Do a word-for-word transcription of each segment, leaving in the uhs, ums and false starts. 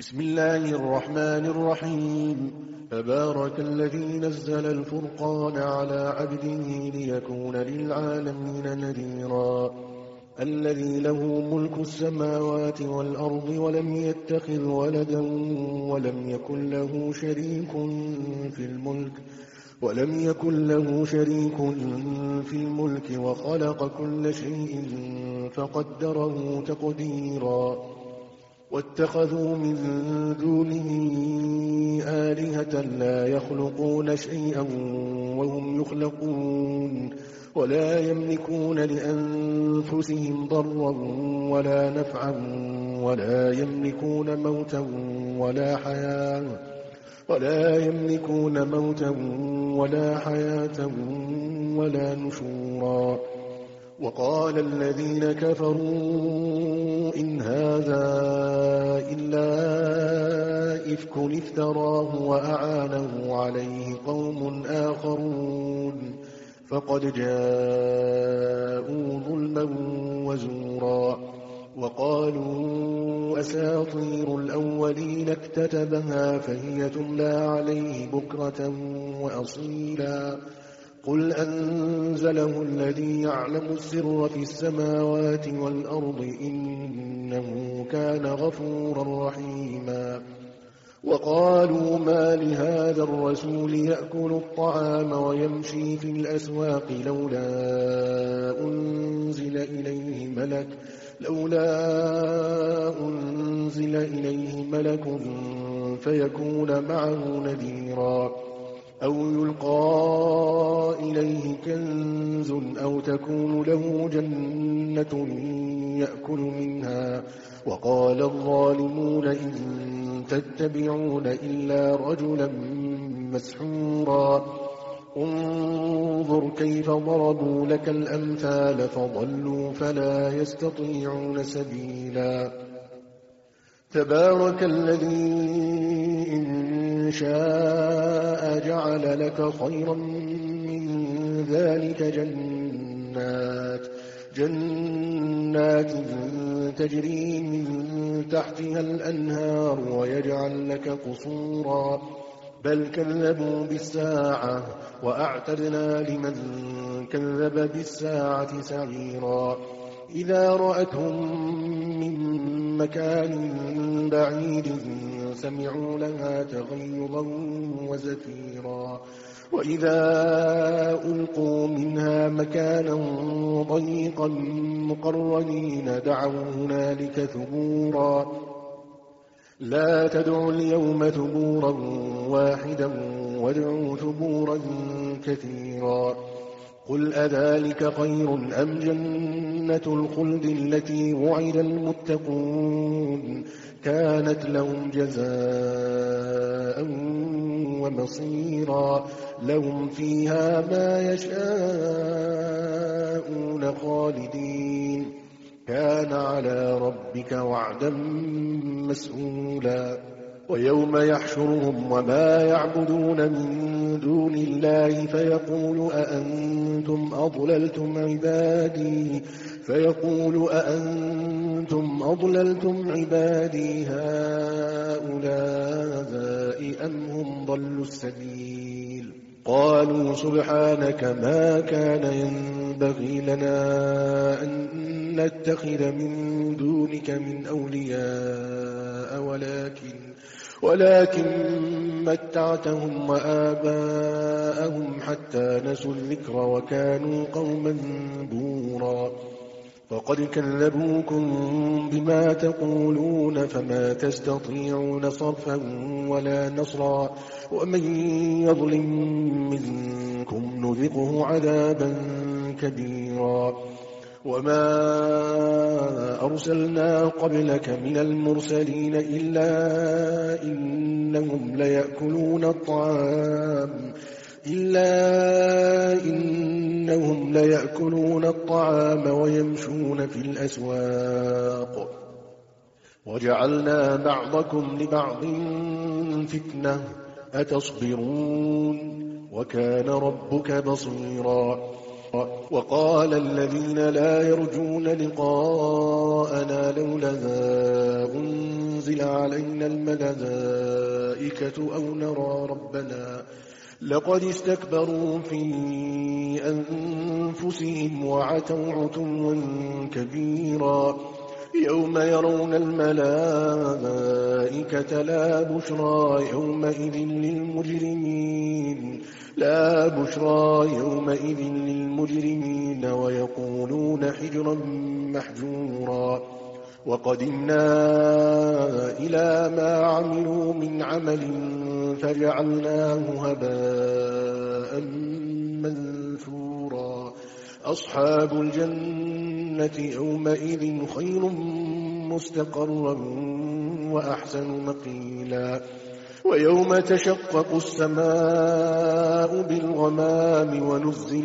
بسم الله الرحمن الرحيم. تبارك الذي نزل الفرقان على عبده ليكون للعالمين نذيرا. الذي له ملك السماوات والأرض ولم يتخذ ولدا ولم يكن له شريك في الملك ولم يكن له شريك في الملك وخلق كل شيء فقدره تقديرا. واتخذوا من دونه آلهة لا يخلقون شيئا وهم يخلقون ولا يملكون لأنفسهم ضرا ولا نفعا ولا يملكون موتا ولا حياة ولا يملكون موتا ولا حياة ولا نشورا. وقال الذين كفروا إن هذا إلا إفك افتراه وأعانه عليه قوم آخرون فقد جاءوا ظلما وزورا. وقالوا أساطير الأولين اكتتبها فهي تملى عليه بكرة وأصيلا. قل أنزله الذي يعلم السر في السماوات والأرض إنه كان غفورا رحيما. وقالوا ما لهذا الرسول يأكل الطعام ويمشي في الأسواق لولا أنزل إليه ملك لولا أنزل إليه ملك فيكون معه نذيرا أو يلقى إليه كنز أو تكون له جنة يأكل منها. وقال الظالمون إن تتبعون إلا رجلا مسحورا. انظر كيف ضربوا لك الأمثال فضلوا فلا يستطيعون سبيلا. تبارك الذي إن شاء جعل لك خيرا من ذلك جنات جنات تجري من تحتها الأنهار ويجعل لك قصورا. بل كذبوا بالساعة وأعتدنا لمن كذب بالساعة سعيرا. إذا رأتهم من مكان بعيد سمعوا لها تغيظا وزفيرا. وإذا ألقوا منها مكانا ضيقا مقرنين دعوا هنالك ثبورا. لا تدعوا اليوم ثبورا واحدا وادعوا ثبورا كثيرا. قل أذلك خير أم جنة الخلد التي وعد المتقون كانت لهم جزاء ومصيرا. لهم فيها ما يشاءون خالدين كان على ربك وعدا مسئولا. ويوم يحشرهم وما يعبدون من دون الله فيقول أأنتم أضللتم عبادي فيقول أأنتم أضللتم عبادي هؤلاء أم هم ضلوا السبيل. قالوا سبحانك ما كان ينبغي لنا أن نتخذ من دونك من أولياء ولكن ولكن متعتهم وآباءهم حتى نسوا الذكر وكانوا قوما بورا. فقد كذبوكم بما تقولون فما تستطيعون صرفا ولا نصرا. ومن يظلم منكم نذقه عذابا كبيرا. وما أرسلنا قبلك من المرسلين إلا إنهم ليأكلون الطعام إلا إنهم ليأكلون الطعام ويمشون في الأسواق وجعلنا بعضكم لبعض فتنة أتصبرون وكان ربك بصيرا. وقال الذين لا يرجون لقاءنا لولا أنزل علينا الملائكة أو نرى ربنا لقد استكبروا في أنفسهم وعتوا عتوا كبيرا يوم يرون الملائكة لا بشرى يومئذ للمجرمين لا بشرى يومئذ للمجرمين ويقولون حجرا محجورا وقدمنا إلى ما عملوا من عمل فجعلناه هباء منثورا أصحاب الجنة يومئذ خير مستقرا وأحسن مقيلا ويوم تشقق السماء بالغمام ونزل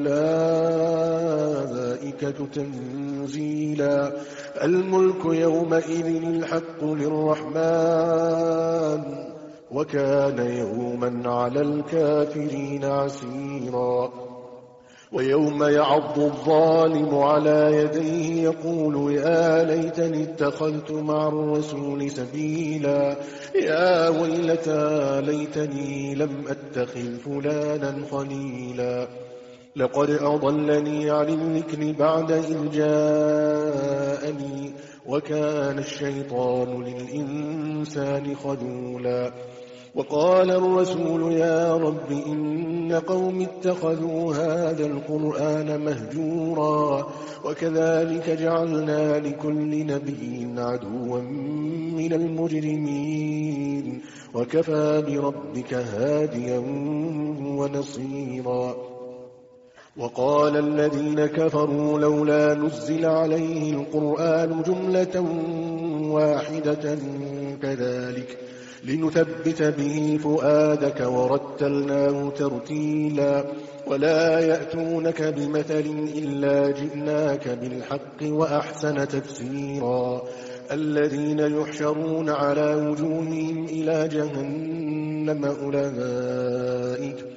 الملائكة تنزيلا الملك يومئذ الحق للرحمن وكان يوما على الكافرين عسيرا ويوم يعض الظالم على يديه يقول يا ليتني اتخذت مع الرسول سبيلا يا ويلتى ليتني لم أتخذ فلانا خليلا لقد أضلني عن الذكر بعد إذ جاءني وكان الشيطان للإنسان خذولا وقال الرسول يا رب إن قوم اتخذوا هذا القرآن مهجورا وكذلك جعلنا لكل نبي عدوا من المجرمين وكفى بربك هاديا ونصيرا وقال الذين كفروا لولا نزل عليه القرآن جملة واحدة كذلك لنثبت به فؤادك ورتلناه ترتيلا ولا يأتونك بمثل إلا جئناك بالحق وأحسن تفسيرا الذين يحشرون على وجوههم إلى جهنم أولئك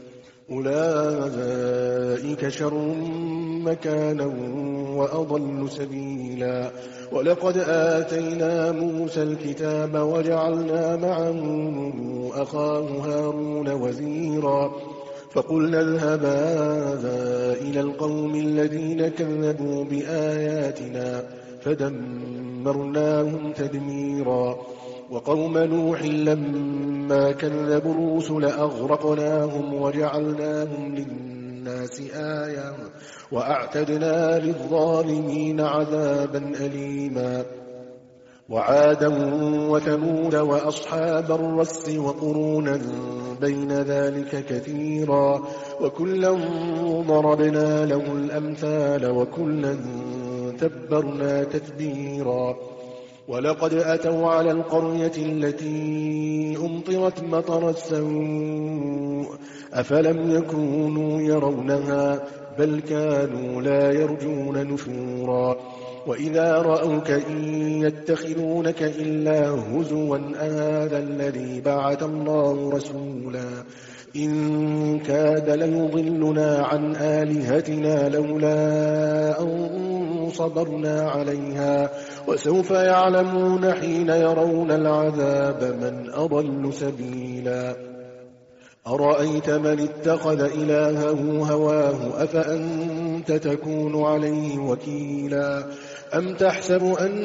أولئك شر مكانا وأضل سبيلا ولقد آتينا موسى الكتاب وجعلنا معه أخاه هارون وزيرا فقلنا اذهبا إلى القوم الذين كذبوا بآياتنا فدمرناهم تدميرا وقوم نوح لما كذبوا الرسل أغرقناهم وجعلناهم للناس آية وأعتدنا للظالمين عذابا أليما وعادا وثمود وأصحاب الرس وقرونا بين ذلك كثيرا وكلا ضربنا له الأمثال وكلا تبرنا تتبيرا ولقد أتوا على القرية التي أمطرت مطر السوء أفلم يكونوا يرونها بل كانوا لا يرجون نشورا وإذا رأوك إن يتخذونك إلا هزوا أهذا الذي بعث الله رسولا إن كاد ليضلنا عن آلهتنا لولا أن صبرنا عليها وسوف يعلمون حين يرون العذاب من أضل سبيلا أرأيت من اتخذ إلهه هواه أفأنت تكون عليه وكيلا أم تحسب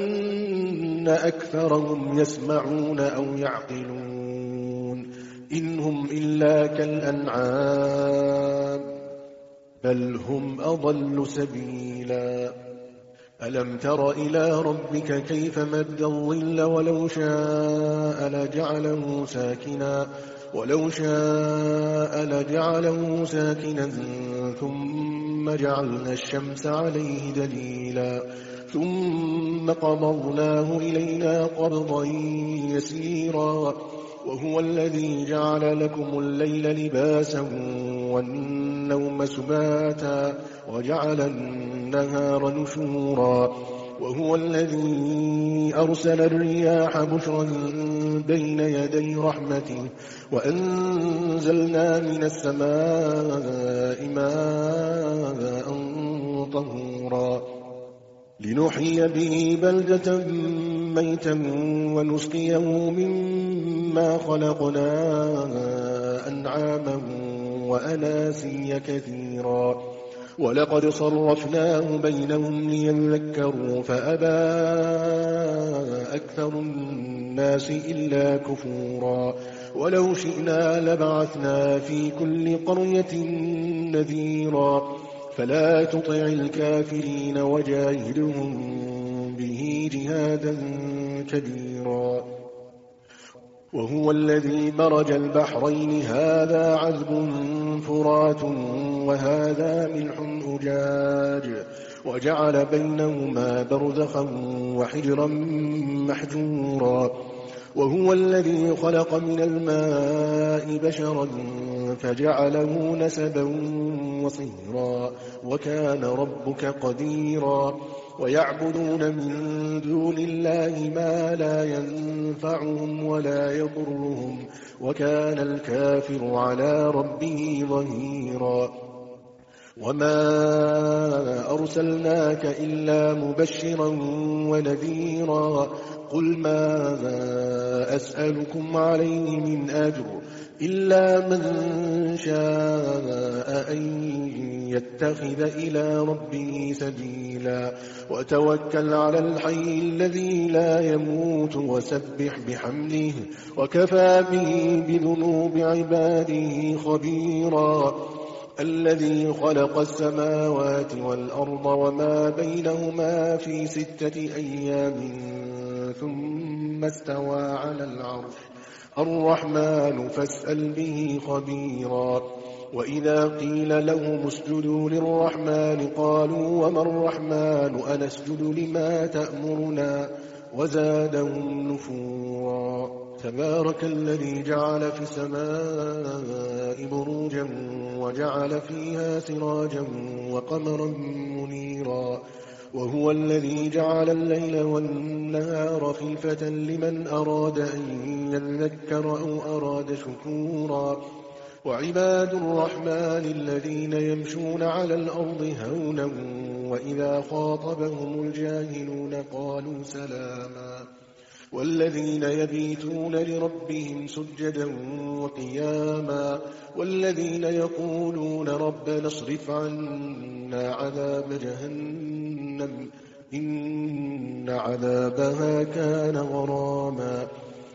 أن أكثرهم يسمعون أو يعقلون إن هم إلا كالأنعام بل هم أضل سبيلا ألم تر إلى ربك كيف مد الظل ولو شاء لجعله ساكنا ولو شاء لجعله ساكنا ثم جعلنا الشمس عليه دليلا ثم قبضناه إلينا قبضا يسيرا وهو الذي جعل لكم الليل لباسا والنوم سباتا وجعل النهار نشورا وهو الذي أرسل الرياح بشرا بين يدي رحمته وأنزلنا من السماء ماء طهورا لنحيي به بلدة ميتا ونسقيه مما خلقنا أنعاما وأناسيا كثيرا ولقد صرفناه بينهم ليذكروا فأبى أكثر الناس إلا كفورا ولو شئنا لبعثنا في كل قرية نذيرا فلا تطع الكافرين وجاهدهم به جهادا كبيرا وهو الذي مرج البحرين هذا عذب فرات وهذا ملح أجاج وجعل بينهما برزخا وحجرا محجورا وهو الذي خلق من الماء بشرا فجعله نسبا وصهرا وكان ربك قديرا ويعبدون من دون الله ما لا ينفعهم ولا يضرهم وكان الكافر على ربه ظهيرا وما أرسلناك إلا مبشرا ونذيرا قل ماذا أسألكم عليه من أجر إلا من شاء أن يتخذ إلى ربه سبيلا وتوكل على الحي الذي لا يموت وسبح بحمده وكفى به بذنوب عباده خبيرا الذي خلق السماوات والأرض وما بينهما في ستة أيام ثم استوى على العرش الرحمن فاسأل به خبيرا وإذا قيل لهم اسجدوا للرحمن قالوا وما الرحمن أنسجد لما تأمرنا وزادهم نفورا تبارك الذي جعل في السماء بروجا وجعل فيها سراجا وقمرا منيرا وهو الذي جعل الليل والنهار خلفة لمن أراد أن يذكر أو أراد شكورا وعباد الرحمن الذين يمشون على الأرض هونا وإذا خاطبهم الجاهلون قالوا سلاما والذين يبيتون لربهم سجدا وقياما والذين يقولون ربنا اصرف عنا عذاب جهنم إن عذابها كان غراما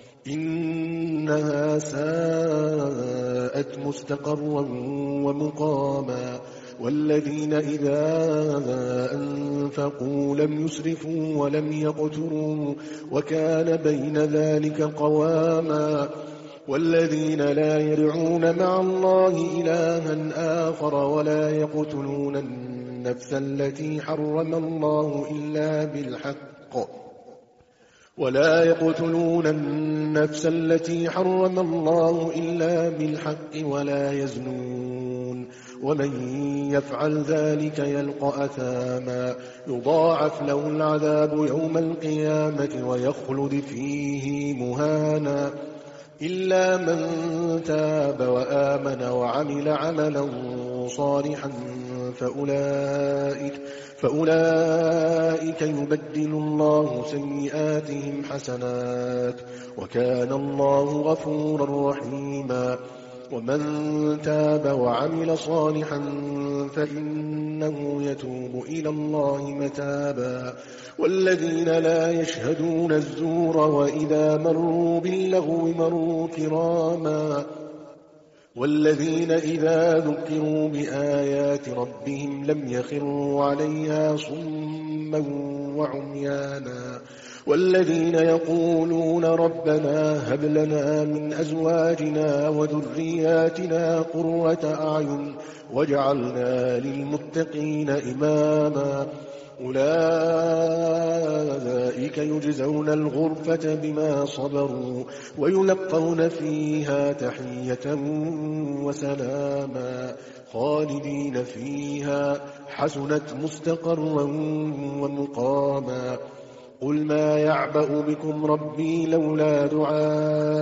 إنها ساءت مستقرا ومقاما والذين إذا أنفقوا لم يسرفوا ولم يقتروا وكان بين ذلك قواما والذين لا يدعون مع الله إلها آخر ولا يقتلون النفس التي حرم الله إلا بالحق ولا يقتلون النفس التي حرم الله إلا بالحق ولا يزنون ومن يفعل ذلك يلقى أثاما يضاعف له العذاب يوم القيامة ويخلد فيه مهانا إلا من تاب وآمن وعمل عملا صالحا فأولئك, فأولئك يبدل الله سيئاتهم حسنات وكان الله غفورا رحيما ومن تاب وعمل صالحا فإنه يتوب إلى الله متابا والذين لا يشهدون الزور وإذا مروا باللغو مروا كراما والذين إذا ذكروا بآيات ربهم لم يخروا عليها صما وعميانا والذين يقولون ربنا هب لنا من أزواجنا وذرياتنا قرة أعين واجعلنا للمتقين إماما أولئك أولئك يجزون الغرفة بما صبروا ويلقون فيها تحية وسلاما خالدين فيها حسنت مستقرا ومقاما. قل ما يعبأ بكم ربي لولا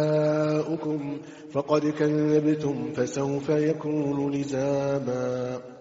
دعاؤكم فقد كذبتم فسوف يكون لزاما.